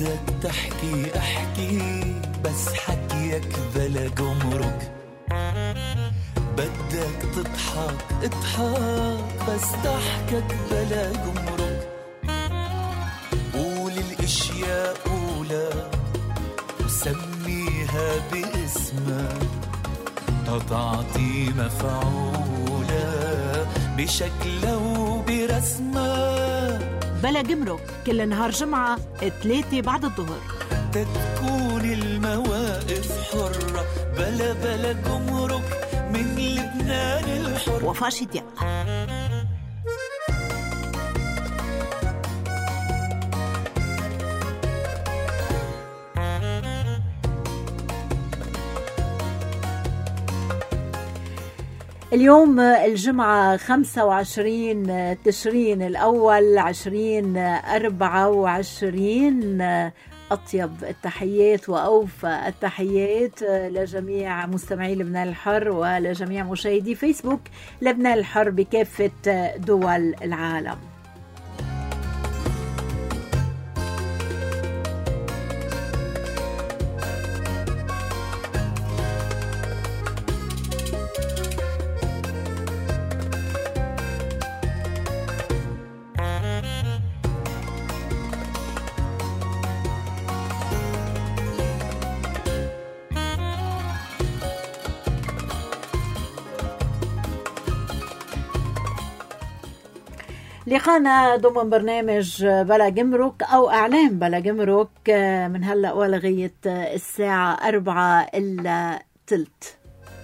بدك تحكي احكي بس حكيك بلا جمرك، بدك تضحك اضحك بس ضحكك بلا جمرك، قول الاشياء قولها وسميها باسمها تتعطي مفعولة بشكلها وبرسمها. بلا جمرك كل نهار جمعة 3 بعد الظهر، تكون المواقف حرة بلا جمرك من لبنان الحر. وفاء شديق. اليوم الجمعة 25 تشرين الأول 2024. أطيب التحيات وأوفى التحيات لجميع مستمعي لبنان الحر ولجميع مشاهدي فيسبوك لبنان الحر بكافة دول العالم. لقانا ضمن برنامج بلا جمرك أو أعلام بلا جمرك من هلأ ولغاية الساعة 4:15.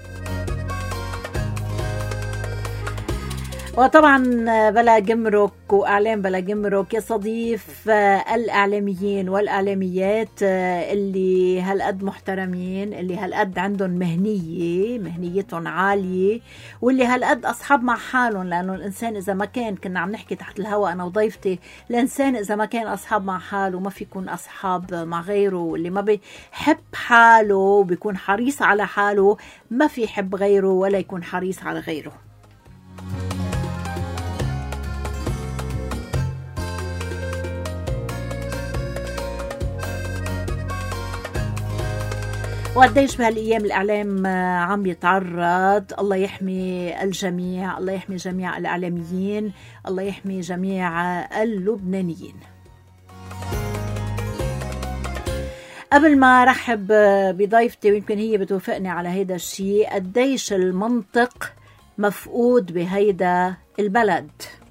وطبعا بلا جمرك وأعلام بلا جمرك يستضيف الإعلاميين والإعلاميات اللي هالقد محترمين، اللي هالقد عندهم مهنيتهم عالية، واللي هالقد أصحاب مع حالهم. لأنه الإنسان إذا ما كنا عم نحكي تحت الهواء أنا وضيفتي، الإنسان إذا ما كان أصحاب مع حاله ما في يكون أصحاب مع غيره. واللي ما بيحب حاله بيكون حريص على حاله، ما في يحب غيره ولا يكون حريص على غيره. وقديش بهالأيام الإعلام عم يتعرض. الله يحمي الجميع، الله يحمي جميع الإعلاميين، الله يحمي جميع اللبنانيين. قبل ما رحب بضيفتي ويمكن هي بتوافقني على هيدا الشيء، قديش المنطق مفقود بهيدا البلد.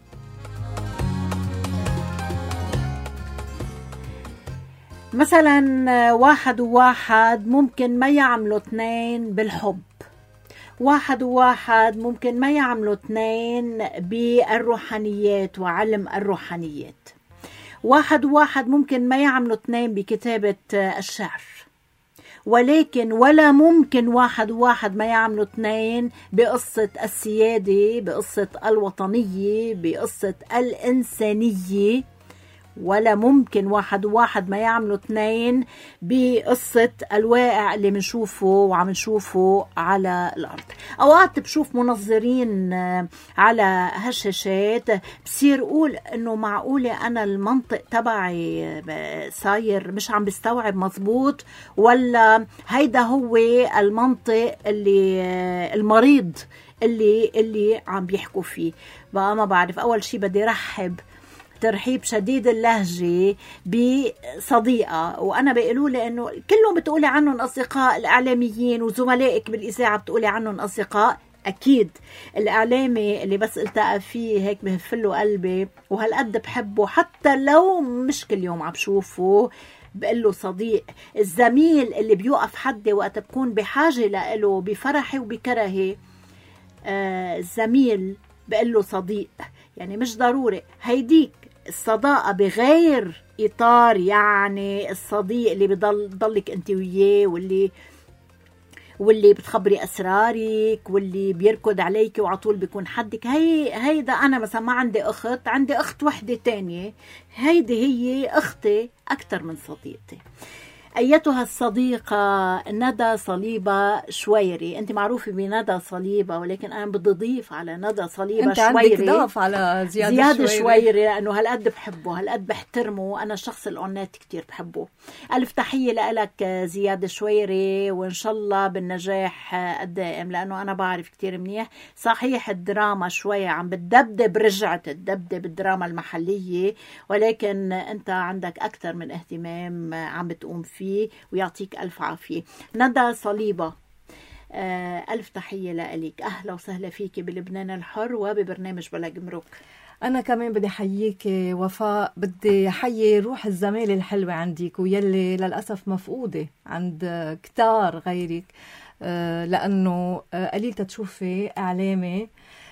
مثلا 1 و1 ممكن ما يعملوا 2 بالحب، 1 و1 ممكن ما يعملوا 2 بالروحانيات وعلم الروحانيات، 1 و1 ممكن ما يعملوا 2 بكتابة الشعر، ولكن ولا ممكن 1 و1 ما يعملوا 2 بقصة السيادة، بقصة الوطنية، بقصة الإنسانية. ولا ممكن 1 و1 ما يعملوا 2 بقصة الواقع اللي منشوفه وعم نشوفه على الأرض. أوقات بشوف منظرين على هالشاشات بصير أقول إنه معقولة أنا المنطق تبعي صاير مش عم بستوعب مظبوط، ولا هيدا هو المنطق اللي المريض اللي عم بيحكوا فيه. بقى ما بعرف. أول شي بدي رحب ترحيب شديد اللهجة بصديقة، وأنا بيقولوا لي إنه كلهم بتقولي عنهم أصدقاء الإعلاميين وزملائك بالإذاعة بتقولي عنهم أصدقاء. أكيد الإعلامي اللي بس التقى فيه هيك بهفله قلبي وهالقد بحبه، حتى لو مش كل يوم عم بشوفه بقله صديق. الزميل اللي بيوقف حدي وقت بكون بحاجة لإله بفرحي وبكرهي، الزميل بقله صديق. يعني مش ضروري هيديك الصداقة بغير إطار يعني الصديق اللي بضلك أنت وياه، واللي بتخبري أسرارك، واللي بيركض عليك وعطول بيكون حدك. هيدا أنا مثلا ما عندي أخت، عندي أخت وحدة تانية، هيدي هي أختي أكتر من صديقتي. أيتها الصديقة ندى صليبة شويري، أنت معروفة بندى صليبة، ولكن أنا بدي أضيف على ندى صليبة أنت شويري. عندك ضاف على زياد شويري، لأنه هالقد بحبه، هالقد بحترمه، وأنا الشخص الأونات كتير بحبه. ألف تحية لك زياد شويري، وإن شاء الله بالنجاح الدائم، لأنه أنا بعرف كتير منيح. صحيح الدراما شوية عم بتدبدب، رجعت تدبدب الدراما المحلية، ولكن أنت عندك أكثر من اهتمام عم بتقوم فيه، ويعطيك ألف عافية. ندى صليبة، ألف تحية لك، أهلا وسهلا فيك بلبنان الحر وببرنامج بلا جمرك. أنا كمان بدي حييك وفاء، بدي حيي روح الزمالة الحلوة عندك، ويلي للأسف مفقودة عند كتار غيرك، لأنه قليل تشوفي إعلامي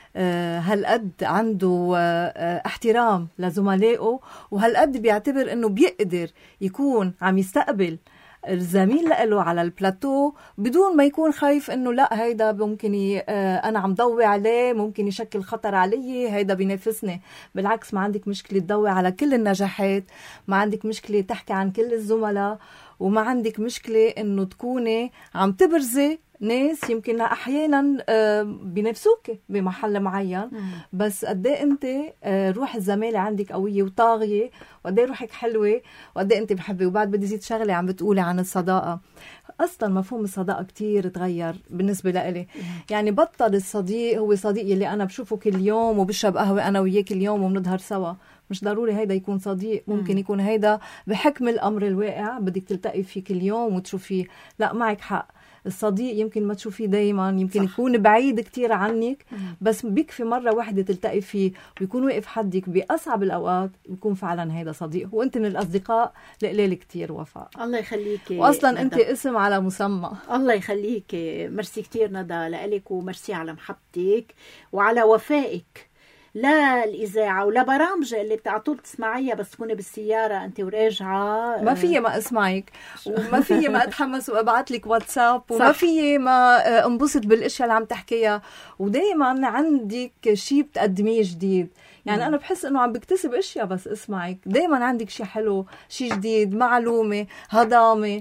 هالقد عنده احترام لزملائه، وهالقد بيعتبر انه بيقدر يكون عم يستقبل الزميل له على البلاتو بدون ما يكون خايف انه لا هيدا ممكن انا عم ضوي عليه، ممكن يشكل خطر علي، هيدا بينافسني. بالعكس، ما عندك مشكلة تضوي على كل النجاحات، ما عندك مشكلة تحكي عن كل الزملاء، وما عندك مشكلة انه تكوني عم تبرزي ناس يمكن احيانا بنفسوك بمحل معين، بس قد ايه انت روح الزمالة عندك قويه وطاغيه، وقد ايه روحك حلوه، وقد ايه انت بحبي. وبعد بدي زيد شغله عم بتقولي عن الصداقه، اصلا مفهوم الصداقه كتير تغير بالنسبه لإلي. يعني بطل الصديق هو صديقي اللي انا بشوفه كل يوم وبشرب قهوه انا وياه كل يوم وبنظهر سوا، مش ضروري هيدا يكون صديق. ممكن يكون هيدا بحكم الامر الواقع بدك تلتقي فيه كل يوم وتشوفيه. لا، معك حق، الصديق يمكن ما تشوفيه دايما، يمكن صح. يكون بعيد كتير عنك، بس بيكفي مرة واحدة تلتقي فيه ويكون واقف حدك بأصعب الأوقات، يكون فعلا هيدا صديق. وانت من الأصدقاء لقلال كتير وفاء. الله يخليكي، وأصلا ندى. انت اسم على مسمى. الله يخليكي، مرسي كتير ندى لك، ومرسي على محبتك وعلى وفائك لا الإذاعة ولا برامج اللي بتعطول تسمعيها بس تكوني بالسيارة أنت وراجعة. ما فيي ما أسمعك، وما فيي ما أتحمس وأبعت لك واتساب، وما فيي ما انبسط بالأشياء اللي عم تحكيها، ودايما عندك شيء بتقدميه جديد. يعني أنا بحس إنه عم بكتسب أشياء بس أسمعك، دايما عندك شيء حلو، شيء جديد، معلومة، هضامة،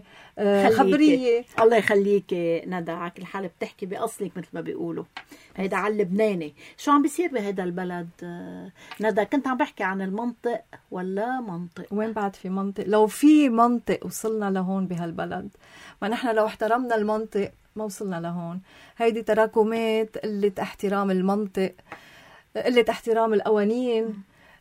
خبرية. الله يخليك ندى، على كل حال بتحكي بأصلك مثل ما بيقولوا، هيدا على اللبناني. شو عم بيصير بهذا البلد ندى؟ كنت عم بحكي عن المنطق ولا منطق؟ وين بعد في منطق؟ لو في منطق وصلنا لهون بهالبلد، ما نحن لو احترمنا المنطق ما وصلنا لهون. هيدي تراكمات قلة احترام المنطق، قلة احترام القوانين،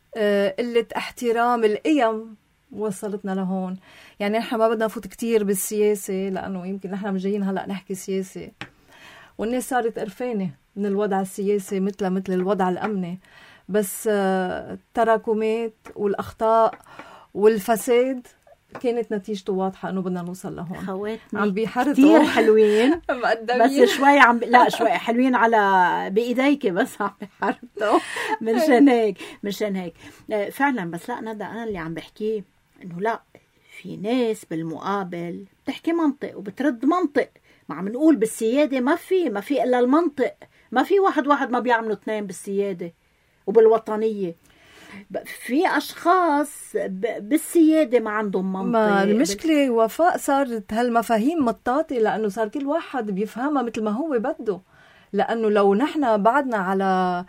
قلة احترام القيم وصلتنا لهون. يعني نحن ما بدنا نفوت كتير بالسياسة، لأنه يمكن نحن مش جايين هلأ نحكي سياسة، والناس صارت قرفانة من الوضع السياسي مثل الوضع الأمني، بس التراكمات والأخطاء والفساد كانت نتيجته واضحة إنه بدنا نوصل لهون. خواتني عم بيحرطوا كتير حلوين بس شوي لا شوي حلوين على بإيديك، بس عم بيحرطوا مشان هيك فعلا. بس لا ندى، أنا اللي عم بحكيه إنه لا، في ناس بالمقابل بتحكي منطق وبترد منطق. ما عم نقول بالسيادة ما في إلا المنطق، ما في واحد ما بيعملوا اثنين بالسيادة وبالوطنية. في أشخاص بالسيادة ما عندهم منطق. ما المشكلة وفاء صارت هالمفاهيم مطاطة، لأنه صار كل واحد بيفهمها مثل ما هو بده. لأنه لو نحن بعدنا على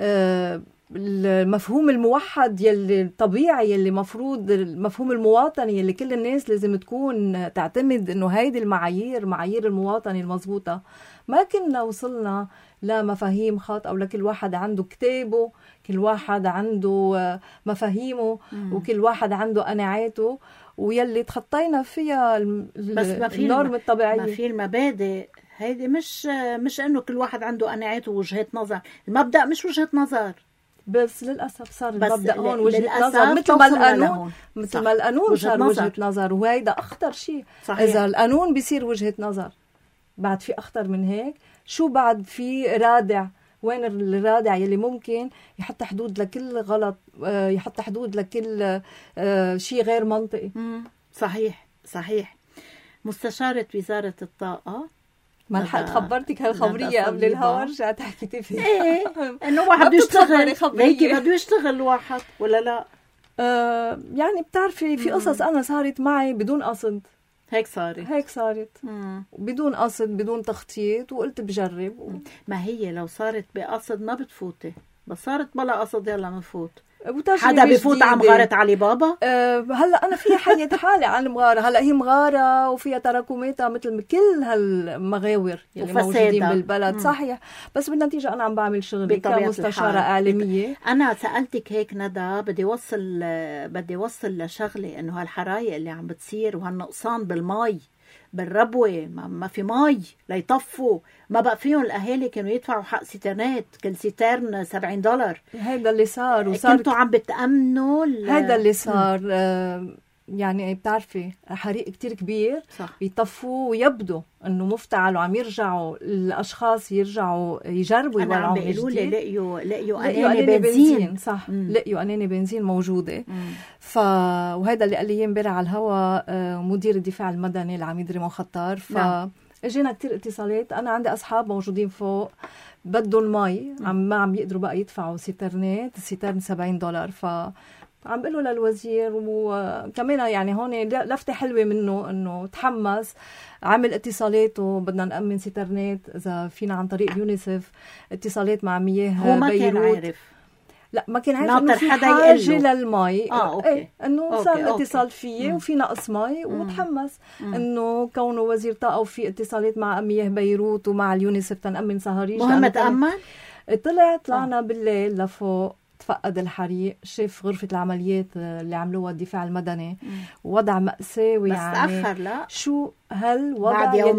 المفهوم الموحد يلي طبيعي، يلي مفروض المفهوم المواطني يلي كل الناس لازم تكون تعتمد انه هيدي المعايير، معايير المواطني المضبوطة، ما كنا وصلنا لمفاهيم خاطئة، ولا كل واحد عنده كتابه، كل واحد عنده مفاهيمه، وكل واحد عنده قناعاته، ويلي تخطينا فيها النورم الطبيعية. ما في المبادئ هيدي مش انه كل واحد عنده قناعاته ووجهة نظر. المبدأ مش وجهة نظر، بس للأسف صار المبدأ هون وجهة نظر، مثل ما القانون صار وجهة نظر، وهيدا أخطر شيء. إذا القانون بيصير وجهة نظر، بعد في أخطر من هيك. شو بعد في رادع؟ وين الرادع يلي ممكن يحط حدود لكل غلط، يحط حدود لكل شيء غير منطقي؟ صحيح. مستشارة وزارة الطاقة، ما لحقت خبرتك هالخبرية قبل الهوا، رجعت حكيتي فيها. ايه انه واحد بده يشتغل، ليكي بده يشتغل واحد ولا لا؟ يعني بتعرفي في قصص انا صارت معي بدون قصد، هيك صارت. بدون قصد بدون تخطيط، وقلت بجرب. ما هي لو صارت بقصد ما بتفوتي، بس صارت بلا قصد يلا بنفوت. حدا بفوت على مغارة علي بابا؟ هلا انا فيها حية حالي على المغارة. هلا هي مغارة وفيها تراكماتها مثل كل هالمغاور اللي موجودين بالبلد. صحيح، بس بالنتيجة انا عم بعمل شغلي كمستشارة اعلامية. انا سألتك هيك ندى، بدي وصل لشغلة، انه هالحرايق اللي عم بتصير وهالنقصان بالمي بالربوة، ما في مي ليطفوا، ما بقى فيهم الأهالي كانوا يدفعوا حق سيترنات، كل سيترن $70. هيدا اللي صار. كنتوا عم بتأمنوا هيدا اللي صار. يعني بتعرفي حريق كتير كبير، صح. يطفوا ويبدو انه مفتعل، وعم يرجعوا الاشخاص يرجعوا يجربوا يولعوا من جديد. لقيوا أناني بنزين. صح. لقيوا أناني بنزين موجودة. وهذا اللي قال لي امبارح على الهواء مدير الدفاع المدني العميد ريمون خطار. اجينا كتير اتصالات. انا عندي اصحاب موجودين فوق بدوا المي، ما عم يقدروا بقى يدفعوا سيترنات، السيترن $70. عم بقول له للوزير، وكمان يعني هون لفتة حلوة منه انه تحمس، عمل اتصالاته بدنا نأمن سيترنات اذا فينا عن طريق اليونيسف، اتصالات مع مياه هو ما بيروت. كان عارف. لا ما كان عارف انه في حاجة للمي. انه صار الاتصال فيه وفي نقص مي، وتحمس انه كونه وزير طاقة وفي اتصالات مع مياه بيروت ومع اليونيسف تنأمن صهاريج. مهم تأمن. طلعنا بالليل لفوق، تفقد الحريق، شاف غرفة العمليات اللي عملوها الدفاع المدني، وضع مأساوي. بس يعني تأخر. لا شو هالوضع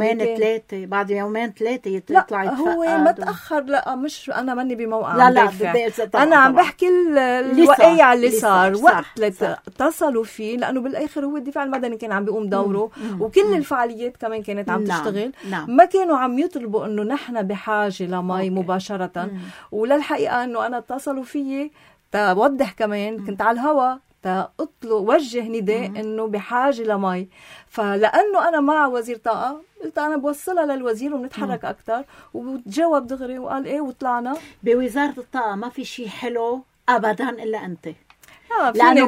بعد يومين ثلاثة يطلع يتفقد. هو ما تأخر. لا مش أنا ماني بموقع لا أنا عم بحكي الوقيع اللي صار وقت اتصلوا فيه، لأنه بالآخر هو الدفاع المدني كان عم بيقوم دوره، وكل الفعاليات كمان كانت عم تشتغل. ما كانوا عم يطلبوا أنه نحن بحاجة لمي مباشرة. وللحقيقة أنه أنا اتصلوا فيي توضح كمان، كنت على الهوا وجه نداء انه بحاجه لمي. فلانه انا مع وزير طاقه قلت انا بوصلها للوزير وبنتحرك اكثر، وتجاوب دغري وقال ايه، وطلعنا. بوزاره الطاقه ما في شيء حلو ابدا الا انت. لانه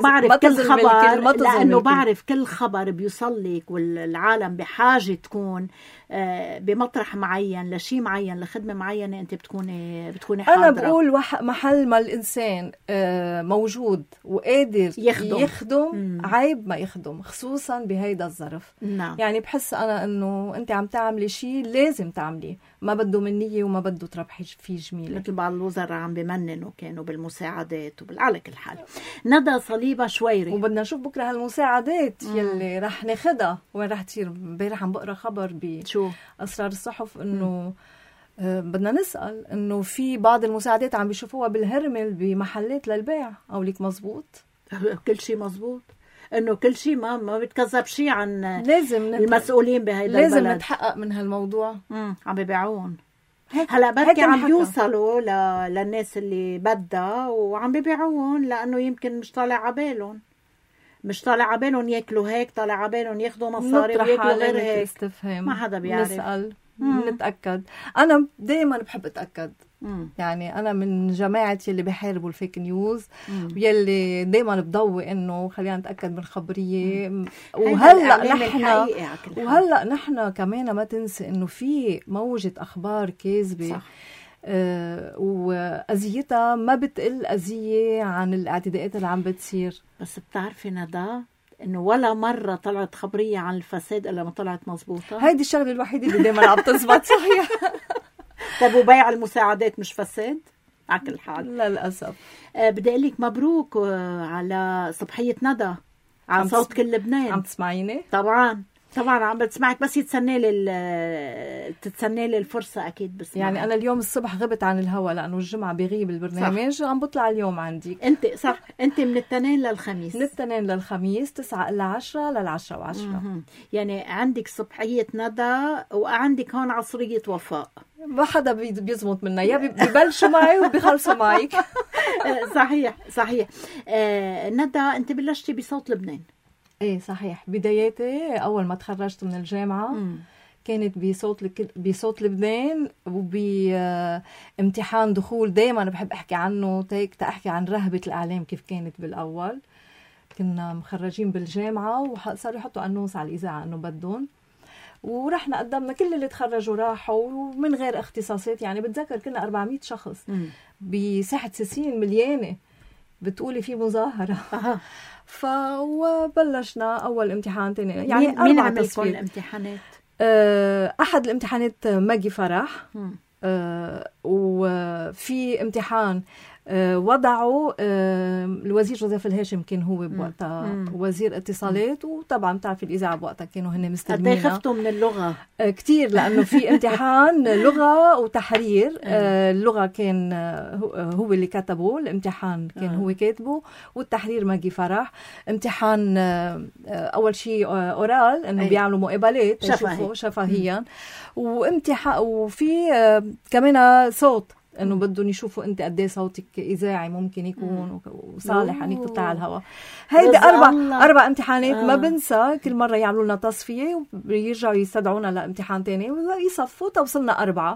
بعرف كل خبر بيوصل لك، والعالم بحاجه تكون بمطرح معين لشيء معين لخدمه معينه، انت بتكوني حاضره. انا بقول محل ما الانسان موجود وقادر يخدم عيب ما يخدم، خصوصا بهيدا الظرف. يعني بحس انا انه انت عم تعملي شيء لازم تعمليه، ما بده منيه وما بده تربحي فيه جميله. مثل بعض الوزراء عم بمننوا كانوا بالمساعدات على كل حال. ندى صليبة شويري، وبدنا نشوف بكره هالمساعدات يلي رح ناخدها وين رح تصير. امبارح عم بقرا خبر بأسرار الصحف انه بدنا نسأل انه في بعض المساعدات عم بيشوفوها بالهرمل بمحلات للبيع. او ليك مزبوط؟ كل شيء مزبوط، انه كل شيء ما بتكذب شيء عن لازم المسؤولين بهيدا لازم البلد. نتحقق من هالموضوع. عم بيبيعون هلا بركي عم بيوصلوا للناس اللي بدها وعم بيبيعون، لانه يمكن مش طالع عبالهم ياكلوا هيك، طالع عبالهم ياخذوا مصاري وياكلوا غير هيك. استفهم. ما حدا بيعرف. نسأل نتأكد. أنا دايما بحب أتأكد. يعني أنا من جماعة يلي بيحاربوا الفيك نيوز، يلي دايما بضوي إنه خلينا نتأكد من الخبرية. وهلأ نحن كمان ما تنسي إنه في موجة أخبار كاذبة. وأذيتها ما بتقل أذية عن الاعتداءات اللي عم بتصير. بس بتعرفي ندى إنه ولا مرة طلعت خبرية عن الفساد إلا ما طلعت مزبوطة. هيدي الشغلة الوحيدة اللي دايما عم تزبط. صحيح. طب وبيع المساعدات مش فساد؟ على كل حال للأسف. بدي أقول لك مبروك على صبحية ندى على صوت كل لبنان. عم تسمعيني؟ طبعا عم بتسمعك، بس تتسنى لي الفرصة أكيد. بس يعني أنا اليوم الصبح غبت عن الهوا لأنه الجمعة بيغيب البرنامج. عم بطلع اليوم عندي. أنت صح، أنت من الاثنين للخميس. من الاثنين للخميس 9 إلى 10 لل10 و10. يعني عندك صبحية ندى وعندك هون عصرية وفاء. ما حدا بيزمط منا، يا ببلشوا معي وبيخلصوا معك. صحيح. ندى أنت بلشتي بصوت لبنان. ايه صحيح. بداياتي اول ما تخرجت من الجامعه كانت بصوت لبنان، وبامتحان دخول دائما بحب احكي عنه، احكي عن رهبه الاعلام كيف كانت بالاول. كنا مخرجين بالجامعة وصاروا يحطوا قنوص على الإذاعة إنه بدهم، ورحنا قدمنا كل اللي تخرجوا راحوا ومن غير اختصاصات. يعني بتذكر كنا 400 شخص بساحة سيسين مليانة، بتقولي في مظاهرة. فبلشنا أول امتحان تاني. يعني مين عمل كل الامتحانات؟ أحد الامتحانات ماجي فرح. وفي امتحان وضعوا الوزير جوزيف الهاشم، كان هو بوقتها وزير اتصالات، وطبعا بتعرفي الإذاعة بوقتها كانوا هن مستلمين. قد خفتوا من اللغة؟ كتير، لأنه في امتحان لغة وتحرير. اللغة كان هو اللي كتبه، الامتحان كان هو كاتبه، والتحرير ماجي فرح. امتحان أول شيء أورال، إنه بيعملوا مقابلات شفهيا، وامتحان وفي كمان صوت، انه بدهم يشوفوا انت قد ايه صوتك اذاعي ممكن يكون وصالح انك تطلع على الهواء. هيدي اربع امتحانات. ما بنسى كل مره يعملوا لنا تصفيه ويرجعوا يستدعونا لامتحان تاني ويصفوا. توصلنا 4.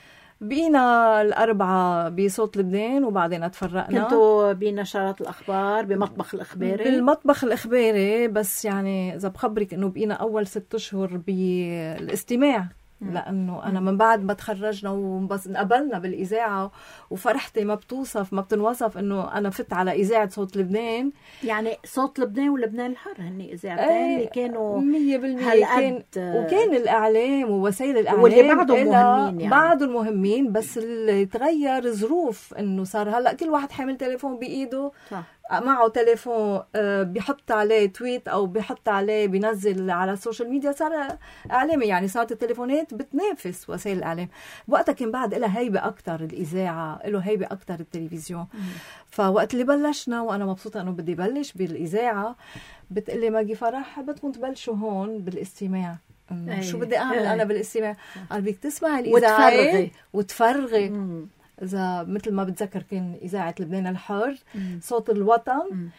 بقينا 4 بصوت لبنان، وبعدين تفرقنا. كنتوا بنشرات الاخبار بمطبخ الاخباري؟ بالمطبخ الاخباري، بس يعني اذا بخبرك انه بقينا اول 6 اشهر بالاستماع، لأنه أنا من بعد ما تخرجنا وبس انقبلنا بالإذاعة وفرحتي ما بتوصف ما بتنوصف إنه أنا فت على إذاعة صوت لبنان. يعني صوت لبنان ولبنان الحر هني إذاعتين اللي كانوا 100%. وكان الإعلام ووسائل الإعلام واللي بعضهم مهمين، يعني بعضهم مهمين، بس اللي تغير ظروف إنه صار هلأ كل واحد حامل تليفون بإيده. صح. معه تليفون بيحط عليه تويت أو بيحط عليه بينزل على السوشيال ميديا. صار إعلامي، يعني صارت التليفونات بتنافس وسائل الإعلام. وقتها كان بعد لها هيبة أكتر الإذاعة، له هيبة أكتر التلفزيون. فوقت اللي بلشنا وأنا مبسوطة أنه بدي بلش بالإذاعة، بتقلي ماجي فرح بدكم تبلشوا هون بالاستماع. شو بدي أعمل أنا بالاستماع؟ قال بدك تسمع الإذاعة وتفرغي. إذا مثل ما بتذكر كان إذاعة لبنان الحر، صوت الوطن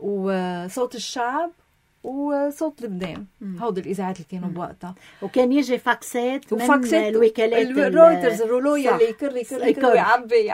وصوت الشعب وصوت لبنان. هودي الإذاعات اللي كانوا بوقتها. وكان يجي فاكسات من الوكالات الرويترز، الرولو يلي يكر يعبي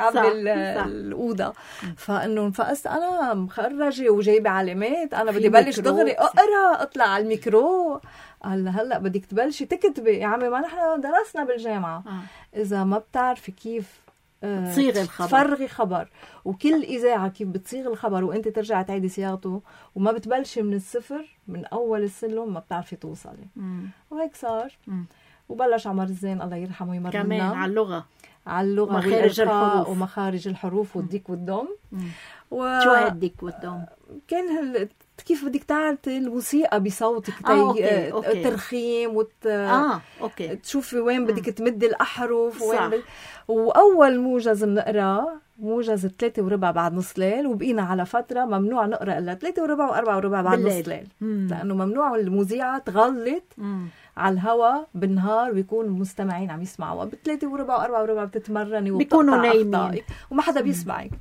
الأوضة. فإنه انفقست أنا مخرجة وجايبة علامات، أنا بدي بلش دغري أقرأ، أطلع على الميكرو. قال هلأ بدك تبلشي تكتبي. يا عمي ما نحن درسنا بالجامعة. إذا ما بتعرفي كيف تصيغ الخبر، تفرغي خبر، وكل إذاعة كيف بتصيغ الخبر وانت ترجع تعيدي صياغته، وما بتبلشي من الصفر من أول السلم، ما بتعرفي توصلي. وهيك صار. وبلش عمر الزين الله يرحمه يمرنا كمان على اللغة مخارج الحروف ومخارج الحروف والديك والدم. شو هالديك والدم؟ كان كيف بدك تعطي الموسيقى بصوتك. أوكي. ترخيم أوكي. تشوفي وين بدك تمدي الأحرف وين وأول موجز بنقرأ موجز 3:15 بعد نص ليل، وبقينا على فترة ممنوع نقرأ إلا 3:15 و4:15 بعد نص ليل، لأنه ممنوع المذيعة تغلط على الهوا بالنهار ويكون المستمعين عم يسمعوا. ب3:15 و4:15 بتتمرني بيكونوا نايمين وما حدا بيسمعك.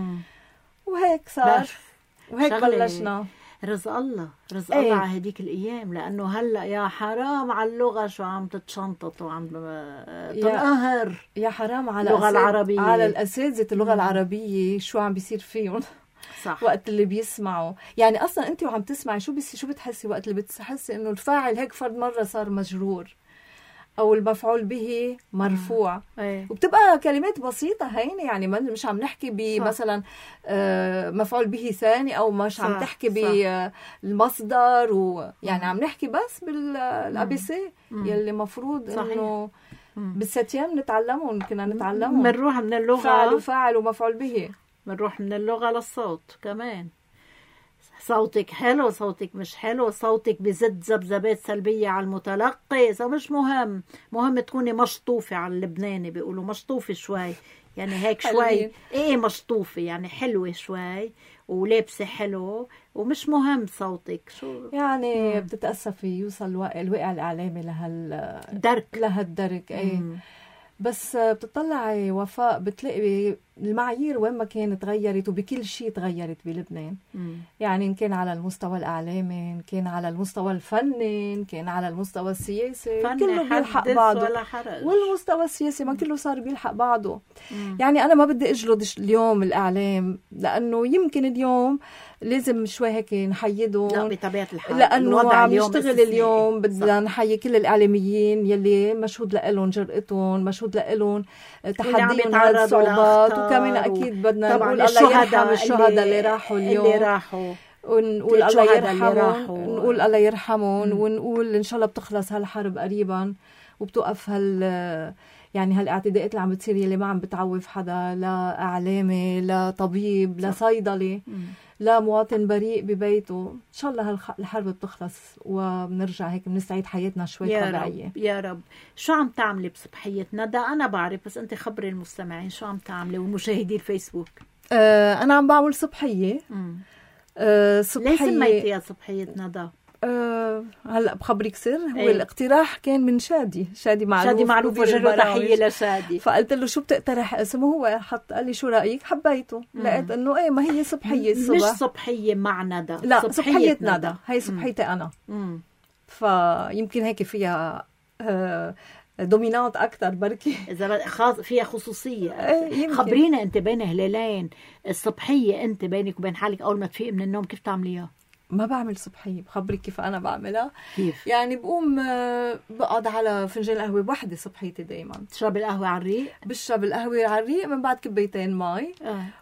وهيك صار وهيك بلشنا. رزق الله على هديك الأيام، لأنه هلأ يا حرام على اللغة شو عم تتشنطط وعم تنقهر. يا حرام على اللغة العربية، على الأساتذة اللغة العربية شو عم بيصير فيهم. صح. وقت اللي بيسمعوا، يعني أصلا أنت وعم تسمعي شو بتحسي وقت اللي بتحسي إنه الفاعل هيك فرد مرة صار مجرور أو المفعول به مرفوع. وبتبقى كلمات بسيطة هينة، يعني مش عم نحكي بمثلا مفعول به ثاني أو مش عم تحكي بالمصدر يعني عم نحكي بس بالأبسي يلي مفروض إنه بالستيام نتعلمهم. كنا نتعلمهم بنروح من اللغة فاعل وفاعل ومفعول به، بنروح من اللغة للصوت كمان. صوتك حلو، صوتك مش حلو، صوتك بزد ذبذبات سلبية على المتلقي، مش مهم تكوني مشطوفة. على اللبناني بيقولوا مشطوفة شوي، يعني هيك شوي مشطوفة، يعني حلوة شوي ولابسة حلو، ومش مهم صوتك شو يعني. بتتأسفي يوصل الواقع الإعلامي لهالدرك. بس بتطلعي وفاء بتلاقي المعايير وين ما كانت تغيرت، وبكل شيء تغيرت بلبنان. يعني إن كان على المستوى الإعلامي، إن كان على المستوى الفني، إن كان على المستوى السياسي، كله بيلحق بعضه. والمستوى السياسي ما كله صار بيلحق بعضه. يعني أنا ما بدي أجلد اليوم الإعلام، لأنه يمكن اليوم لازم شوي هيك نحيدهم. لا بطبيعة الحال، لأنه عم نشتغل اليوم بدنا نحيي كل الإعلاميين يلي مشهود لهم جرأتهم، مشهود لهم تحديهم على الصعوبات. وكمان أكيد بدنا نقول الله يرحم الشهداء اللي راحوا اليوم، اللي راحوا، ونقول الله يرحمهم، نقول الله يرحمهم، ونقول إن شاء الله بتخلص هالحرب قريبا، وبتوقف يعني هالاعتداءات اللي عم بتصير يلي ما عم بتعوف حدا، لا إعلامي، لا طبيب، لا صيدلي، لا مواطن بريء ببيته. إن شاء الله الحرب بتخلص وبنرجع هيك بنستعيد حياتنا شوي طبيعية. رب يا رب. شو عم تعملي بصبحية ندى؟ أنا بعرف، بس أنت خبري المستمعين شو عم تعملي والمشاهدين الفيسبوك. أنا عم بعمل صبحية. صبحية. ليش سميتيها صبحية ندى؟ هلا بخبرك سر. هو الاقتراح كان من شادي معروف وجه تحية لشادي. فقلت له شو بتقترح اسمه، هو قال لي شو رأيك، حبيته. لقيت انه ما هي صبحية الصبح، مش صبحية مع ندى، لا صبحية ندى هي صبحيتي انا. فيمكن هيك فيها دومينات اكثر بركي، اذا فيها خصوصيه. خبرينا انت بين هلالين الصبحيه، انت بينك وبين حالك اول ما تفيق من النوم كيف تعمليها؟ ما بعمل صبحيه، بخبرك كيف انا بعملها. كيف يعني بقوم بقعد على فنجان قهوه بوحده صبحيتي. دايما تشرب القهوه على الريق؟ بشرب القهوه على الريق من بعد كبيتين مي.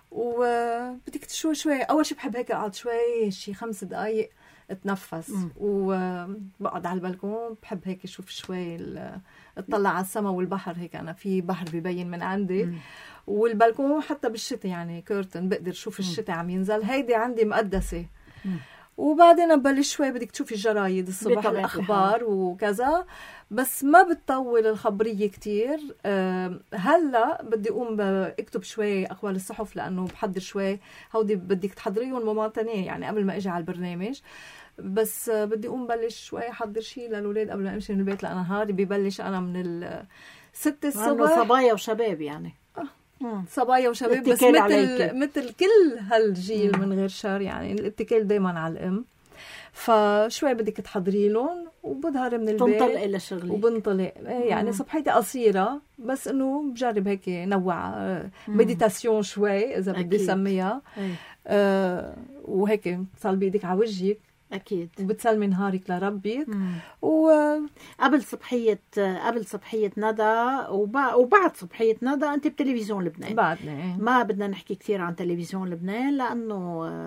وبدك شوي اول شيء بحب هيك اقعد شوي شي 5 دقائق اتنفس. وبقعد على البلكون، بحب هيك اشوف شوي اطلع على السما والبحر. هيك انا في بحر بيبين من عندي. والبلكون حتى بالشتاء يعني كورتن بقدر اشوف الشتاء عم ينزل. هيدي عندي مقدسه. وبعدين ببلش شوي بدك تشوفي الجرايد الصبح، الاخبار وكذا، بس ما بتطول الخبريه كتير. هلا بدي اقوم اكتب شوي اقوال الصحف، لانه بحضر شوي هودي بدك تحضريهم مماطنيه يعني قبل ما اجي على البرنامج. بس بدي اقوم بلش شوي احضر شيء للولاد قبل ما امشي من البيت، لان نهاري ببلش انا من 6 الصبح. صبايا وشباب يعني. صبايا وشباب، بس مثل كل هالجيل من غير شر يعني. الاتكال دايما على الام. فشوي بدك تحضري لهم وبظهر من البيت تنطلق لشغلي وبنطلق. يعني صبحيتي قصيره، بس انه بجرب هيك نوع مديتاسيون شوي اذا بدي سميها. وهيك تصلي بايدك على وجهك أكيد، وبتسلمي نهارك لربك. قبل صبحية ندى وبعد صبحية ندى أنت بتلفزيون لبنان. بعدنا ما بدنا نحكي كثير عن تلفزيون لبنان، لأنه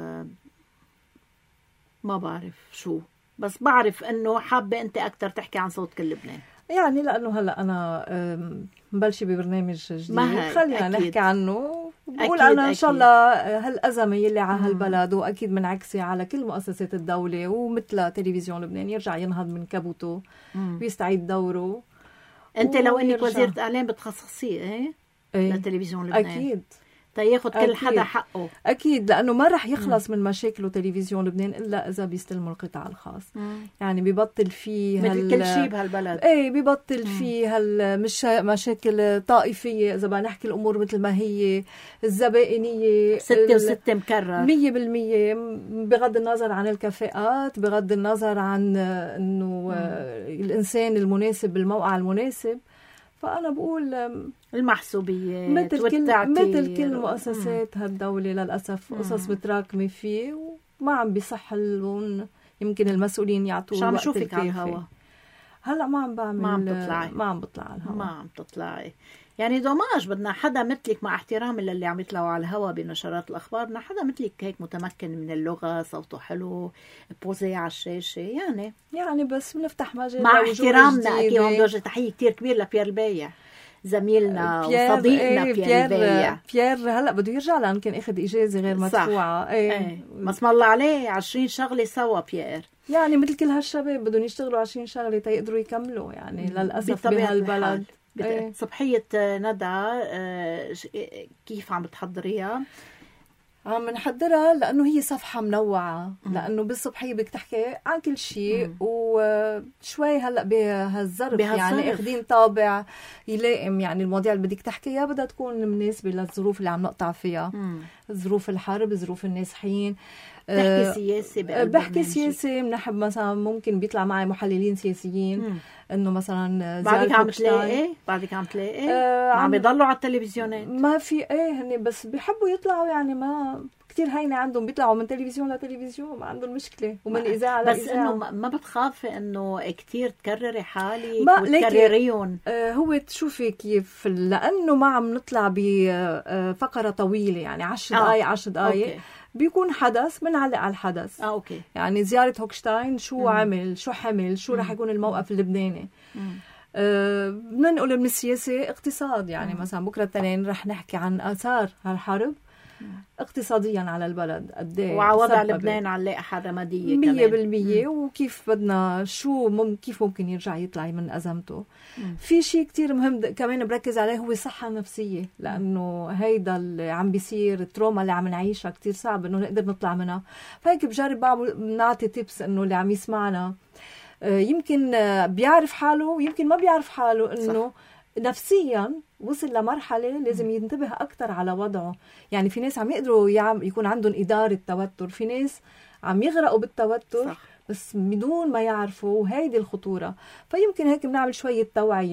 ما بعرف شو، بس بعرف أنه حابة أنت أكتر تحكي عن صوت كل لبنان. يعني لأنه هلأ أنا مبلشة ببرنامج جديد، خلينا نحكي عنه. بقول أنا إن شاء الله هالأزمة يلي على هالبلد، وأكيد منعكسة على كل مؤسسات الدولة، ومثل تلفزيون لبنان يرجع ينهض من كبوته ويستعيد دوره. أنت لو إنك وزيرة إعلام بتخصصيه لتلفزيون لبنان؟ أكيد تياخد كل حدا حقه. أكيد، لأنه ما رح يخلص من مشاكله تلفزيون لبنان إلا إذا بيستلموا القطاع الخاص. يعني بيبطل فيه مثل كل شيء بهالبلد. بيبطل فيه مش مشاكل طائفية، إذا بدنا نحكي الأمور مثل ما هي، الزبائنية 6 مكرر 100%، بغض النظر عن الكفاءات، بغض النظر عن إنه الإنسان المناسب بالموقع المناسب. فأنا بقول المحسوبية مثل كل مؤسسات هالدولة للأسف قصص متراكمة فيه، وما عم بيصح لهم يمكن المسؤولين يعطوا الوقت الكافي. شو عم شوفك على الهوا؟ هلأ ما عم بعمل، ما عم بطلع على الهوا، ما عم تطلعي. يعني دوماج بدنا حدا مثلك، مع احترامي للي عم يطلعوا على الهوا بنشرات الأخبار، بدنا حدا مثلك هيك متمكن من اللغة، صوته حلو، بوزي على الشاشة. يعني بس بنفتح مجال مع احترامنا. أكيد هون بوجه تحية كتير كبير لبيير البايع، زميلنا وصديقنا بيير هلا بده يرجع لأن كان اخذ اجازه غير مدفوعه. بسم الله عليه 20 شغله سوا بيير. يعني مثل كل هالشباب بدهم يشتغلوا 20 شغله تيقدروا يكملوا. يعني للاسف بهالبلد. صبحيه ندى كيف عم بتحضريها؟ عم نحضرها لأنه هي صفحة منوعة، لأنه بالصبحية بدك تحكي عن كل شيء، وشوي هلأ بهالظرف يعني اخذين طابع يلائم، يعني المواضيع اللي بدك تحكيها بدها تكون مناسبة للظروف اللي عم نقطع فيها، ظروف الحرب، ظروف النازحين. بحكي سياسي بحكي سياسي، بنحب مثلا ممكن بيطلع معي محللين سياسيين، انه مثلا بعدك عم تلاقي عم يضلوا على التلفزيونات، ما في هني بس بيحبوا يطلعوا، يعني ما كتير هينة عندهم، بيطلعوا من تلفزيون لتلفزيون، ما عندهم مشكلة، ومن إذاعة بس لإذاعة. إنه ما بتخافي إنه كتير تكرري حالك وتكرريهم؟ هو تشوفي كيف، لأنه ما عم نطلع بفقرة طويلة، يعني 10 دقايق بيكون حدث بنعلق على الحدث. أوكي. يعني زيارة هوكشتاين، شو عمل، شو حمل، شو رح يكون الموقف اللبناني. بننقل من السياسة اقتصاد، يعني مثلا بكرة التنين رح نحكي عن آثار هالحرب اقتصاديا على البلد، قديه وعلى وضع لبنان على اللائحة الرمادية 100%، وكيف بدنا كيف ممكن يرجع يطلع من أزمته. في شيء كتير مهم كمان بركز عليه، هو الصحة النفسية، لأنه هيدا اللي عم بيصير، التروما اللي عم نعيشها كتير صعب إنه نقدر نطلع منها. فهيك بجرب نعطي تيبس إنه اللي عم يسمعنا يمكن بيعرف حاله ويمكن ما بيعرف حاله، إنه صح. نفسيا وصل لمرحلة لازم ينتبه أكتر على وضعه. يعني في ناس عم يقدروا يكون عندهم إدارة توتر، في ناس عم يغرقوا بالتوتر صح. بس بدون ما يعرفوا، وهيدي الخطورة. فيمكن هيك بنعمل شوية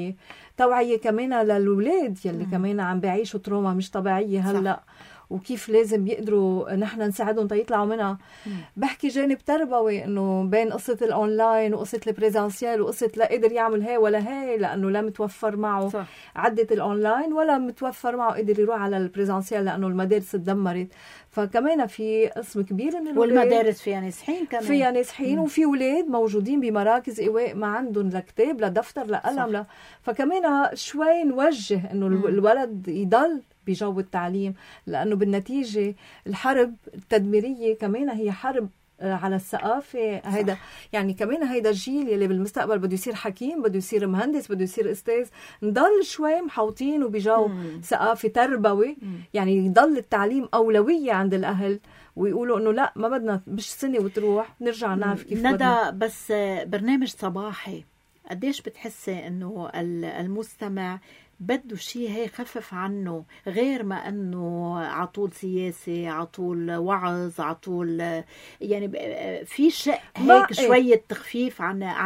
توعية كمان للولاد يلي كمان عم بيعيشوا تروما مش طبيعية هلأ صح. وكيف لازم يقدروا نحن نساعدهم يطلعوا منها. بحكي جانب تربوي، انه بين قصة الاونلاين وقصة البريزنسيال وقصة لا قدر يعمل هاي ولا هاي، لانه لا متوفر معه صح. عدة الاونلاين ولا متوفر معه قدر يروح على البريزنسيال، لانه المدارس تدمرت. فكمان في قسم كبير من الولاد، والمدارس فيها نازحين كمان، فيها نازحين، وفي ولاد موجودين بمراكز إيواء ما عندهم لا كتاب لا دفتر لا قلم فكمان شوي نوجه انه الولد يضل بجو التعليم، لأنه بالنتيجة الحرب التدميرية كمان هي حرب على الثقافة. هيدا يعني كمان هيدا الجيل اللي بالمستقبل بده يصير حكيم، بده يصير مهندس، بده يصير أستاذ، نضل شوي محوطين وبجو ثقافة تربوي. يعني يضل التعليم أولوية عند الأهل، ويقولوا إنه لا ما بدنا مش سنة وتروح، نرجع نعرف كيف بدنا. بس برنامج صباحي قديش بتحسي إنه المستمع بده شيء هي خفف عنه، غير ما انه عطول سياسي، عطول وعظ، عطول يعني في شيء هيك شوية تخفيف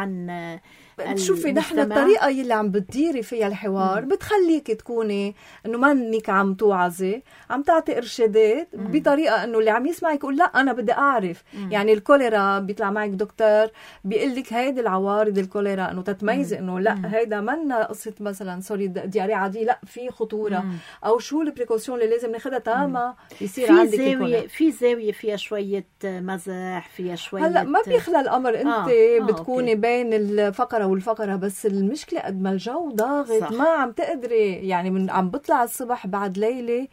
عن شوفي نحن الطريقة اللي عم بتديري فيها الحوار بتخليك تكوني انه ما انك عم توعظي، عم تعطي ارشادات بطريقة انه اللي عم يسمعك يقول لا انا بدي اعرف. يعني الكوليرا بيطلع معك دكتور بيقول لك هيدي العوارض الكوليرا، انه تتميزي انه لا هيدا منا قصة مثلا سوري دياري عادي، لا في خطورة او شو البريكوشن اللي لازم ناخدها تاما يصير عندك الكوليرا. في زاوية فيها شوية مزح، فيها شوية هلا ما بيخلى الامر، انت بتكوني بين الفقرة والفقرة، بس المشكلة قد ما الجو ضاغط ما عم تقدري، يعني عم بطلع الصبح بعد ليلة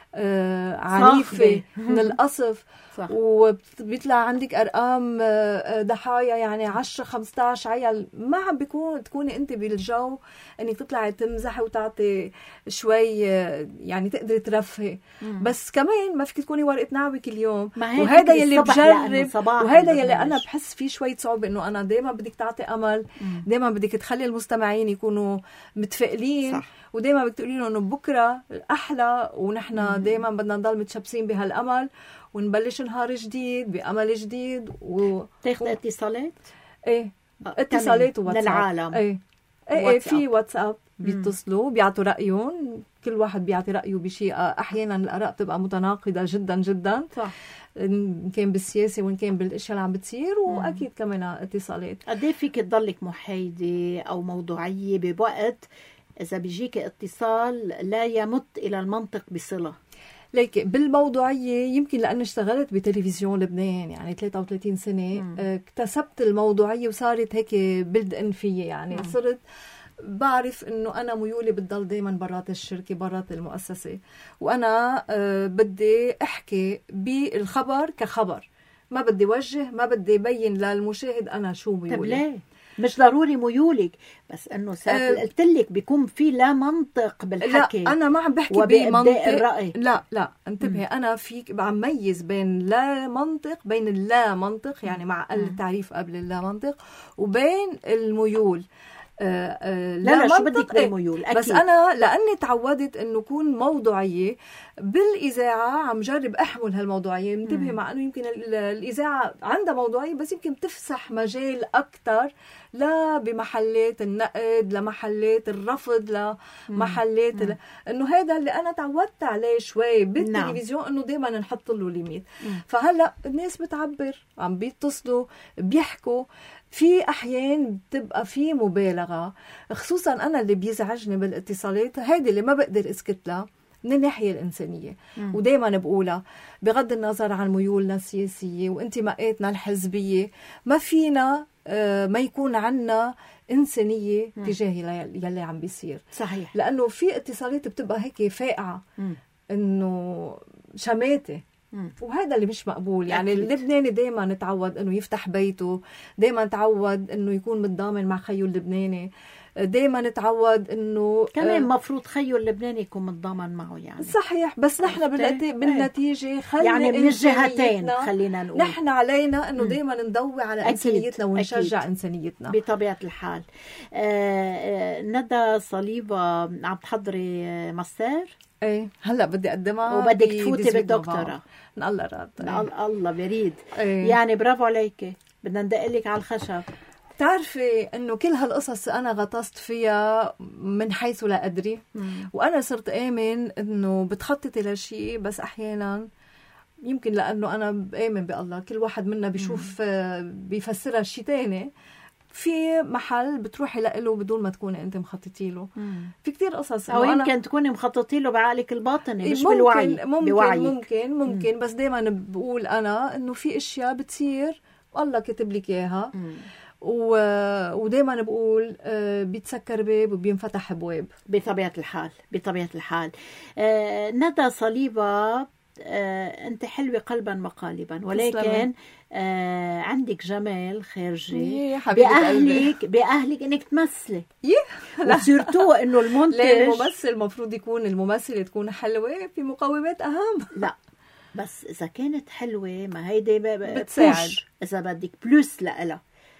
عنيفة من القصف وبيطلع عندك أرقام ضحايا، يعني 10-15 عيال. ما عم بيكون تكوني أنت بالجو أنك تطلعي تمزحي وتعطي شوي يعني تقدري ترفهي، بس كمان ما فيك تكوني ورقة نعوي كل يوم. وهذا يلي بجرب، وهذا يلي أنا بحس فيه شوية صعوبة، أنه أنا دايما بدك تعطي أمل، دايما بدك تخلي المستمعين يكونوا متفائلين، ودايما بدك تقولي لهم أنه بكرة أحلى، ونحن دايما بدنا نضل متشبسين بهالأمل ونبلش نهار جديد بأمل جديد. تاخد اتصالات؟ ايه اتصالات وواتساب من العالم. ايه في واتساب بيتصلوا بيعطوا رأيهم، كل واحد بيعطي رأيه بشيء. أحيانا الآراء بتبقى متناقضة جدا جدا صح. إن كان بالسياسة وإن كان بالأشياء اللي عم بتصير، وأكيد كمان اتصالات. قديه فيك تضلك محايدة أو موضوعية بوقت إذا بيجيك اتصال لا يمت إلى المنطق بصلة؟ ليك بالموضوعية يمكن لأن اشتغلت بتلفزيون لبنان يعني 33 سنة اكتسبت الموضوعية وصارت هيك بلد إن فيي، يعني صرت بعرف إنه أنا ميولي بتضل دايما برات الشركة برات المؤسسة، وأنا بدي أحكي بالخبر كخبر، ما بدي وجه، ما بدي بين للمشاهد أنا شو ميولي. طب ليه؟ مش ضروري ميولك، بس انه قلت لك بيكون في لا منطق بالحكي. لا انا ما عم بحكي بمنطق الرأي. لا انتبهي، انا فيك عم ميز بين لا منطق، بين اللا منطق يعني مع التعريف قبل اللا منطق، وبين الميول. لا شو بدك بالميول؟ بس أنا لأني تعودت إنه كون موضوعية بالإذاعة، عم جرب أحمل هالموضوعية. منتبه مع إنه يمكن الإذاعة عندها موضوعية، بس يمكن بتفسح مجال أكتر لا بمحلات النقد، لمحلات الرفض، لمحلات إنه هذا اللي أنا تعودت عليه شوي بالتلفزيون، إنه دايما نحط له ليميت. فهلأ الناس بتعبر، عم بيتصلوا بيحكوا، في أحيان بتبقى في مبالغة، خصوصا أنا اللي بيزعجني بالاتصالات هيدي اللي ما بقدر أسكت لها من الناحية الإنسانية. ودايما بقولها بغض النظر عن ميولنا السياسية وإنتي مقاتنا الحزبية، ما فينا ما يكون عنا إنسانية تجاه يلي عم بيصير. صحيح. لأنه في اتصالات بتبقى هيك فائعة، إنه شماتة، وهذا اللي مش مقبول. يعني اللبناني دايما نتعود انه يفتح بيته، دايما نتعود انه يكون متضامن مع خيه اللبناني، دايما نتعود انه كمان مفروض خيه اللبناني يكون متضامن معه. يعني صحيح، بس نحن بالنتيجه يعني من الجهتين خلينا نقول نحن علينا انه دايما نضوي على انسانيتنا ونشجع انسانيتنا بطبيعه الحال. ندى صليبه عم تحضري ماستر؟ ايه هلا بدي اقدمها، وبدك تفوتي بالدكتوراه. الله راد. الله بريد. يعني برافو عليكي، بدنا ندقلك على الخشب. بتعرفي انه كل هالقصص انا غطست فيها من حيث لا ادري، وانا صرت امن انه بتخططي لشيء، بس احيانا يمكن لانه انا بامن بالله، كل واحد منا بيشوف بيفسرها شيء تاني، في محل بتروحي له بدون ما تكوني انت مخططي له. في كتير قصص، او يمكن تكوني مخططي له بعقلك الباطني مش ممكن بالوعي. ممكن بس دايما بقول انا انه في اشياء بتصير والله كتب لك اياها، ودايما بقول بيتسكر باب وبينفتح ابواب بطبيعه الحال. ندى صليبه، انت حلوه قلبا وقالبا، ولكن عندك جمال خارجي باهلك انك تمثلي. وسيرتو انه المنتج الممثل المفروض يكون الممثله تكون حلوه، في مقومات اهم. لا بس اذا كانت حلوه ما هيدي بتساعد، اذا بدك بلوس لها.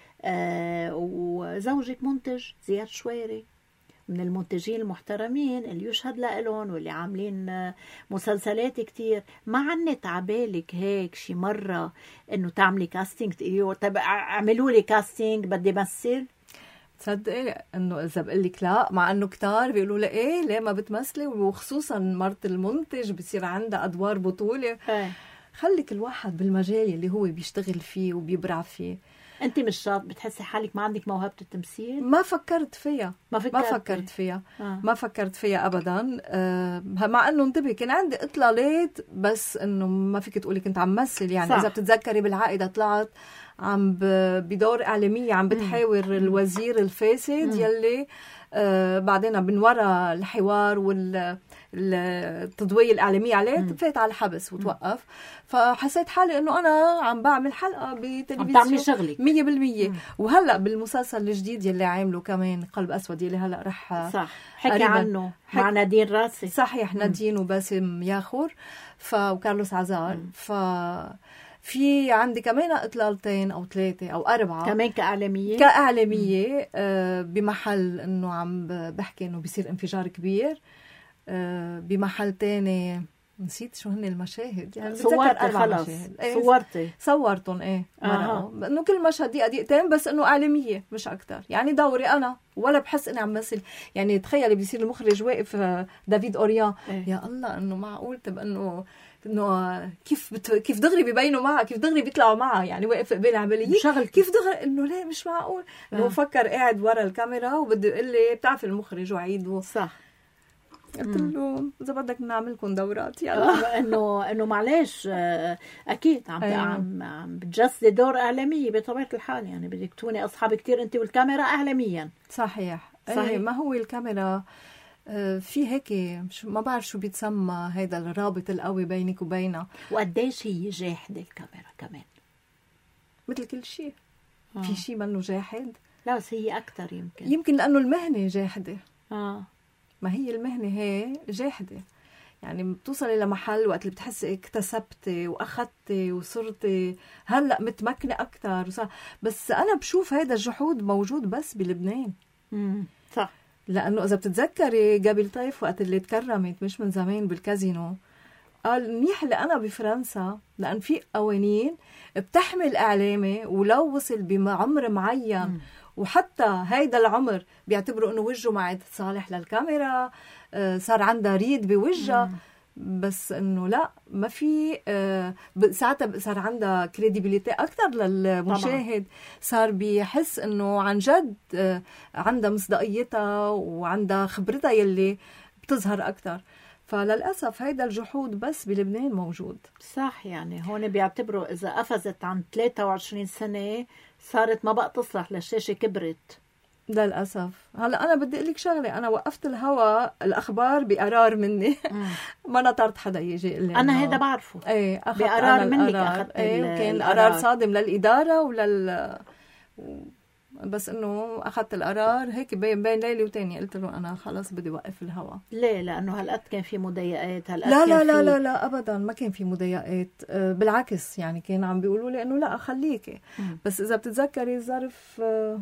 وزوجك منتج زياد شويري، من المنتجين المحترمين اللي يشهد لهم واللي عاملين مسلسلات كتير. ما عنت عبالك هيك شي مرة انه تعملي كاستينج، تقولي طب اعملوا لي كاستينج بدي مثل؟ تصدقي انه اذا بقول لك لا، مع انه كتار بيقولوا لي ايه ليه ما بتمثلي، وخصوصا مرت المنتج بصير عندها ادوار بطولة. خليك الواحد بالمجال اللي هو بيشتغل فيه وبيبرع فيه. انت مش شاط بتحسي حالك ما عندك موهبة التمثيل؟ ما فكرت فيها ما فكرت فيها ابدا. مع انه انتبهي كان عندي اطلالات، بس انه ما فيك تقولي كنت عم مثل. يعني صح. اذا بتتذكري بالعائدة طلعت عم بدور اعلامية عم بتحاور الوزير الفاسد يلي بعدين من وراء الحوار والتضوية الإعلامية عليه فات على الحبس وتوقف. فحسيت حالي إنه أنا عم بعمل حلقة بتلفزيون، عم تعملي شغلي 100%. وهلأ بالمسلسل الجديد يلي عامله كمان قلب أسود، يلي هلأ رح صح حكي عنه مع نادين راسي. صحيح، نادين وباسم ياخور وكارلوس عزار. في عندي كمان إطلالتين أو 3 أو 4 كمان كإعلامية بمحل إنه عم بحكي إنه بيصير انفجار كبير. بمحل تاني نسيت شو هن المشاهد، يعني صورتي خلاص صورتهم إنه كل مشهد دقيقتين، بس إنه إعلامية مش أكتر. يعني دوري أنا ولا بحس إني عم مثل. يعني تخيلي بيصير المخرج واقف دافيد أوريان يا الله إنه معقول تبقى إنه كيف دغري بيبينوا معها، كيف دغري بيطلعوا معها. يعني واقف قبال عملية كيف دغري انه ليه مش معقول انه فكر قاعد ورا الكاميرا وبده يقول لي بتعرف المخرج وعيد صح. قلت له اذا بدك نعملكم دورات يلا. انه معلش اكيد عم بتجسدي دور اعلاميه بطبيعه الحال. يعني بدك تكوني اصحاب كتير انت والكاميرا اعلاميا. صحيح. ما هو الكاميرا في هيك ما بعرف شو بيتسمى هذا الرابط القوي بينك وبينها. وقديش هي جاحده الكاميرا كمان، مثل كل شيء. في شيء منه جاحد لا بس هي أكتر يمكن لأنه المهنة جاحدة. ما هي المهنة هي جاحدة، يعني بتوصلي لمحل وقت اللي بتحسي اكتسبتي وأخذتي وصرتي هلأ متمكنة أكتر. بس أنا بشوف هذا الجحود موجود بس بلبنان. صح. لأنه إذا بتتذكري قبل طيف وقت اللي تكرمت مش من زمان بالكازينو، قال منيح اللي أنا بفرنسا، لأن في قوانين بتحمل إعلامي ولو وصل بعمر معين وحتى هيدا العمر بيعتبروا إنه وجهه ما عاد صالح للكاميرا، صار عندها ريد بوجهها، بس إنه لا ما في ساعتها صار عندها كريديبيليتي أكتر للمشاهد. صار بيحس إنه عن جد عندها مصداقيتها وعندها خبرتها يلي بتظهر أكتر. فللأسف هيدا الجحود بس بلبنان موجود. صح. يعني هون بيعتبروا إذا قفزت عن 23 سنة صارت ما بقى تصلح للشاشة، كبرت للأسف. هلأ أنا بدي أقول لك شغلة، أنا وقفت الهوا الأخبار بقرار مني. ما نطرت حدا يجي يقول لي أنا هيدا بعرفه. ايه أخذت بقرار منك أخذت. وكان قرار صادم للإدارة بس إنه أخذت القرار هيك بين ليلة وتاني قلت له أنا خلاص بدي وقف الهوا. ليه؟ لأنه هالقد كان في مضايقات؟ لا أبدا ما كان في مضايقات، بالعكس يعني كان عم بيقولوا لي إنه لا خليكي. بس إذا بتتذكري الظرف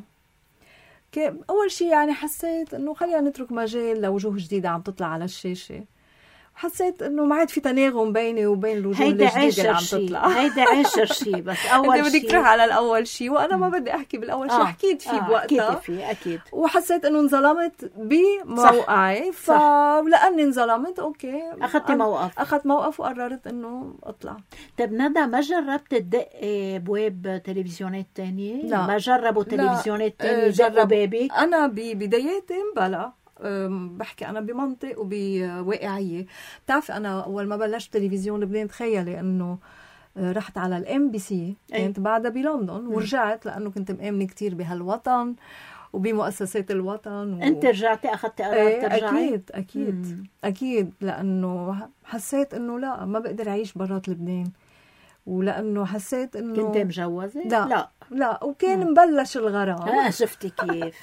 أول شيء يعني حسيت إنه خلينا نترك مجال لوجوه جديدة عم تطلع على الشاشة. حسيت إنه ما عاد في تناغم بيني وبين الوجوه الجديدة اللي عم تطلع. هيدا عشر شيء. بس أول شيء بدك تروح على الأول شيء وأنا ما بدي أحكي بالأول شيء. حكيت فيه بوقتها أكيد. وحسيت إنه انظلمت بموقعي، فلأني انظلمت أوكي أخذت موقف وقررت إنه أطلع. طب ندى، ما جربت تدق بواب تلفزيونات تانية؟ لا. ما جربوا تلفزيونات تانية جربوا بابك؟ أنا ببداياتي مبلا بحكي أنا بمنطق وبواقعية. بتعرف أنا أول ما بلشت تلفزيون لبنان تخيلي أنه رحت على الMBC، كنت بعدها بلندن ورجعت لأنه كنت مآمنة كتير بهالوطن وبمؤسسات الوطن. أنت رجعتي أخذت قرار ترجعي؟ أكيد لأنه حسيت أنه لا ما بقدر أعيش برات لبنان، ولأنه حسيت أنه كنت مجوزة؟ لا وكان مبلش الغرام. شفتي كيف.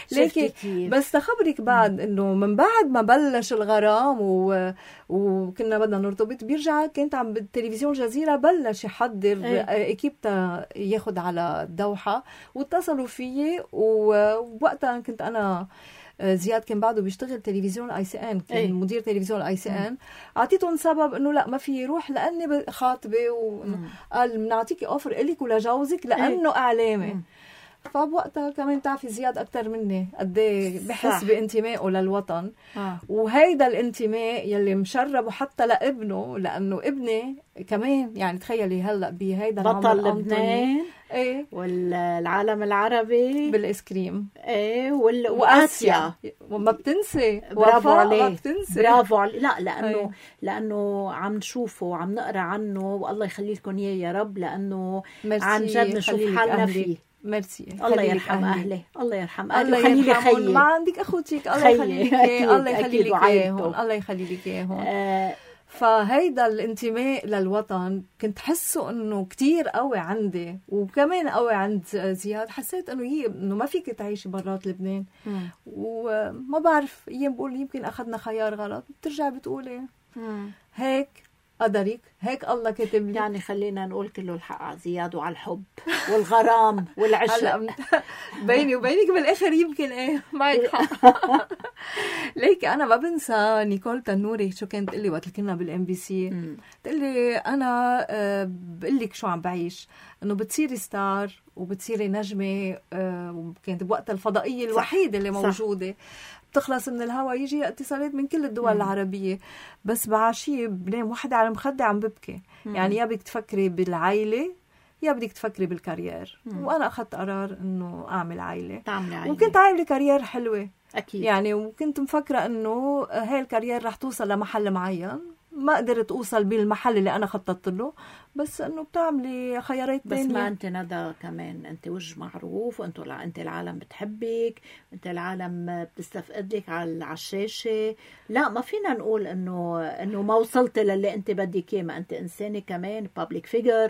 بس تخبرك بعد أنه من بعد ما بلش الغرام وكنا بدنا نرتبط بيرجع كنت عم بالتلفزيون الجزيرة بلش يحضر إكيبتا ياخد على الدوحة واتصلوا فيي. ووقتها كنت أنا زياد كان بعده بيشتغل تلفزيون ICN، كان مدير تلفزيون ICN. أعطيتهم سبب إنه لا ما في يروح لأني خاطبة، وقال بنعطيكي أوفر إلك ولجوزك لأنه إعلامي. فبوقتها كمان تعرفي زياد أكتر مني قديه بحس بانتمائه للوطن. وهيدا الانتماء يلي مشربه حتى لابنه، لأنه ابني كمان يعني تخيلي هلأ بهيدا بطل لبنان والعالم العربي بالإسكريم وآسيا. وما بتنسي. برافو عليه. برافو عليه. لا لأنه عم نشوفه وعم نقرأ عنه، والله يخلي لكم إياه يا رب، لأنه عن جد نشوف حالنا فيه. ميرسي. الله يرحم أهلي. الله يرحم أهلي. خلي لي خيي. ما عندك أخوتك. الله يخلي لك إياهم. الله يخلي لك إياهم. فهيدا الانتماء للوطن كنت حسه إنه كتير قوي عندي وكمان قوي عند زياد. حسيت إنه ما فيك تعيشي برات لبنان. وما بعرف بقول يمكن أخذنا خيار غلط. بترجع بتقولي هيك قدرك، هيك الله كاتب لي. يعني خلينا نقول كله الحق على زياد وعلى الحب والغرام والعشق. بيني وبينك بالاخر يمكن معك حق. ليك انا ما بنسى نيكول تنوري شو كانت تقول لي وقت كنا بالMBC. تقول لي انا بقول لك شو عم بعيش، انه بتصيري ستار وبتصيري نجمه، وكانت بوقتها الفضائيه الوحيده اللي موجوده. تخلص من الهوا يجي اتصالات من كل الدول العربية، بس بعشية بنام وحدة على مخدة عم ببكي. يعني يا بدك تفكري بالعائلة يا بدك تفكري بالكارير. وأنا أخذت قرار إنه أعمل عائلة. وكنت عاملة كارير حلوة أكيد. يعني وكنت مفكرة إنه هاي الكارير رح توصل لمحل معين، ما قدرت أوصل بالمحل اللي أنا خططت له، بس إنه بتعملي خيارات بس تانية. ما أنت ندى كمان أنت وجه معروف، أنت العالم بتحبك، أنت العالم بتستفقدك على الشاشة. لا ما فينا نقول إنه ما وصلت للي أنت بدك إياه. ما أنت إنسانة كمان public figure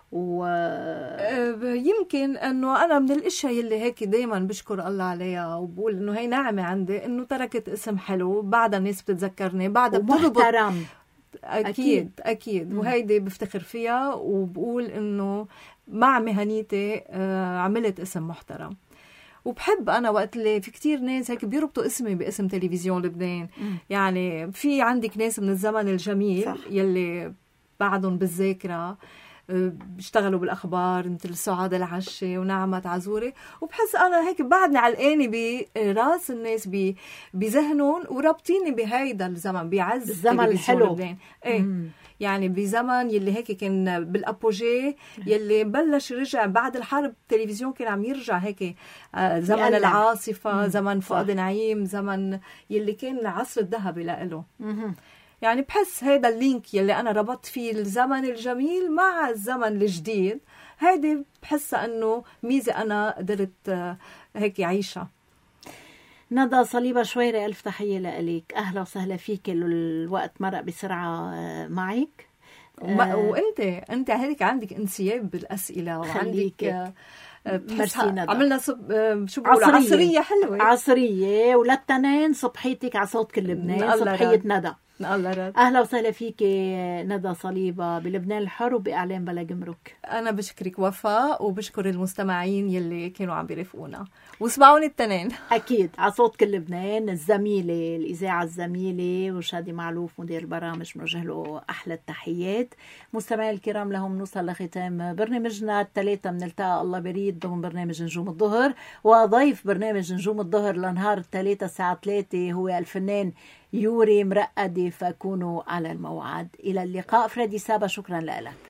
يمكن انه انا من الاشياء اللي هيك دايما بشكر الله عليها وبقول انه هي نعمه عندي، انه تركت اسم حلو، بعدها الناس بتتذكرني، بعدها محترم. اكيد وهيدي بفتخر فيها، وبقول انه مع مهنيتي عملت اسم محترم. وبحب أنا وقت اللي في كتير ناس هيك بيربطوا اسمي باسم تلفزيون لبنان. يعني في عندك ناس من الزمن الجميل صح. يلي بعدهم بالذاكرة بيشتغلوا بالأخبار مثل سعاد العشي ونعمت عزوري، وبحس أنا هيك بعدني علقاني براس الناس بذهنهم ورابطيني بهيدا الزمن، بعز الزمن الحلو. يعني بزمن يلي هيك كان بالأبوجي، يلي بلش رجع بعد الحرب التلفزيون كان عم يرجع هيك زمن العاصفة، زمن فؤاد نعيم، زمن يلي كان العصر الذهبي لإله. يعني بحس هيدا اللينك يلي أنا ربطت فيه الزمن الجميل مع الزمن الجديد، هيدي بحسها أنه ميزة أنا قدرت هيك عيشها. ندى صليبة شويري، ألف تحية لك، أهلا وسهلا فيك. الوقت مرق بسرعة معك. وأنت هيك عندك انسياب بالأسئلة وعندك عملنا شو بقول عصرية حلوة، عصرية وللتنين صبحيتك على صوت كل لبنان، صبحية ندى. أهلا وسهلا فيك ندى صليبة بلبنان الحر وبإعلام بلا جمرك. أنا بشكرك وفاء، وبشكر المستمعين يلي كانوا عم بيرافقونا، واسمعوني التنين أكيد على صوت كل لبنان. الزميلة الإذاعة الزميلة وشادي معلوف مدير البرامج، بنوجه له أحلى التحيات. مستمعي الكرام، لهم نوصل لختام برنامجنا الثلاثة. بنلتقى الله بريد ضمن برنامج نجوم الظهر، وضيف برنامج نجوم الظهر لنهار الثلاثة الساعة 3 هو الفنان يوري مرقدي، فكونوا على الموعد. إلى اللقاء. فريدي سابا، شكرا لك.